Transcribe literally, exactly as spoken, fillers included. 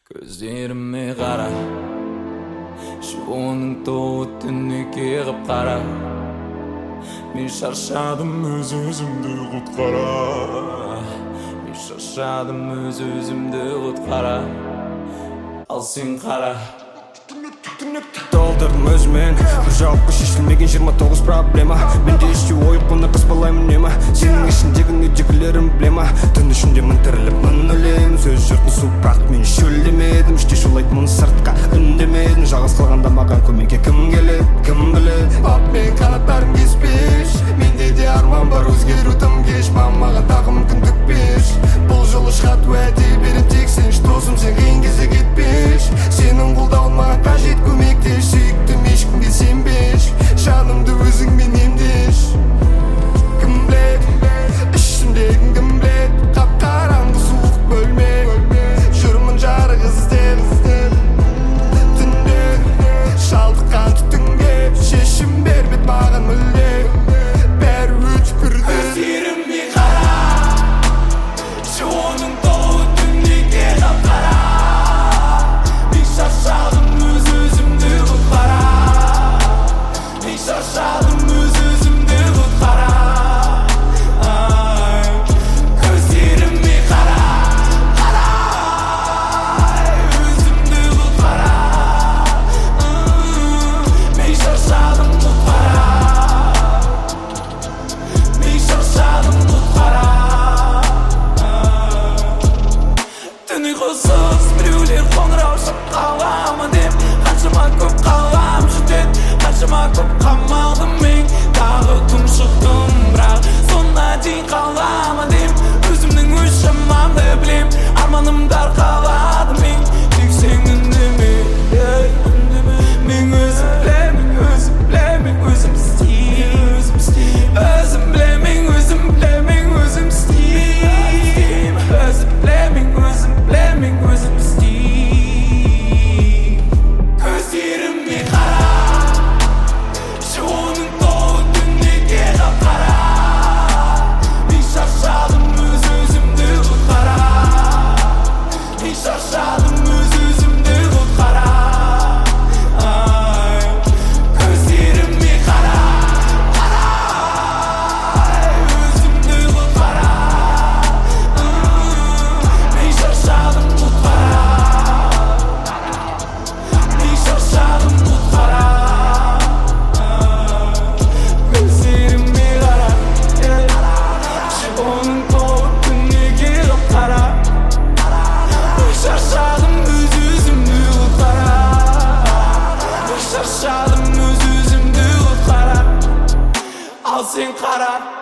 Gözlerime qara, Şuoның тоғы түнеке қып қара. Мен шаршадым өз-өзімді құтқара. Мен шаршадым өз-өзімді құтқара. Ал сен қара. Толтырдым өзімен бір жауапқа шешілмеген жиырма тоғыз проблема. Менде іште ойып бұны қыспалаймын нема. Сенің ішіндегі нүдегілерім білема. Түн ішінде мін тіріліп мін өлем. Сөз жұртын су бірақ мен шөлдемедім. Іште шулайды мұны сыртқа үндемедім. Жалғыз қалғанда маған көмекке кім келеді, кім біледі. Ап мен қанаттарым кеспеш. Менде де арман бар, өзгеру тым кеш. Маған тағы мүмкіндік беш. Бұл жолы шығат уәде берем, тек сен досым, сен қиын кезде кетпеш. Сенің қолдауың маған қажет, көмектеш. Сүйіктім ешкімге сенбеш. Жанымды өзіңмен емдеш. Кім біледі, ішімдегін кім біледі. Қап-қараңғы суық бөлме. Жүрмін жарық іздеп, түнде шалдыққан түтінге. Шешім бермеді маған мүлде. Бәрі өткірді. Көздеріме қара, Шуоның тоғы түнеке қап-қара. Мен шаршадым өз-өзімді құтқара. Мен шаршадым өз-өзімді құтқара. Көздеріме қара, қара, өзімді құтқара. Мен шаршадым құтқара. Мен шаршадым құтқара. Түн ұйқысыз біреулер қоңырау шаққаламын деп. Қаншама көп қалам жүдет, қаншама көп қамалдым мен. Тағы тұншықтым бірақ соңына дейін қаламын деп. Өзімнің өз шамамды білем, арманымды арқаладым мен. Тек сен үндеме, мен өзім білем, мен өзім білем, мен өзім істеймін. Өзім білем, мен өзім білем, мен өзім істеймін. Өзім білем, мен өзім білем, мен өзім істеймін. Көздеріме қара, Шуоның тоғы түнеке қап-қара. Мен шаршадым өз-өзімді құтқара. Мен шаршадым өз-өзімді құтқара. Көздеріме қара, қара, өзімді құтқара. Мен шаршадым құтқара. Мен шаршадым құтқара. Көздеріме қара, Шуоның тоғы түнеке қап-қара. Мен шаршадым өз-өзімді құтқара. Мен шаршадым өз-өзімді құтқара. Ал сен қара.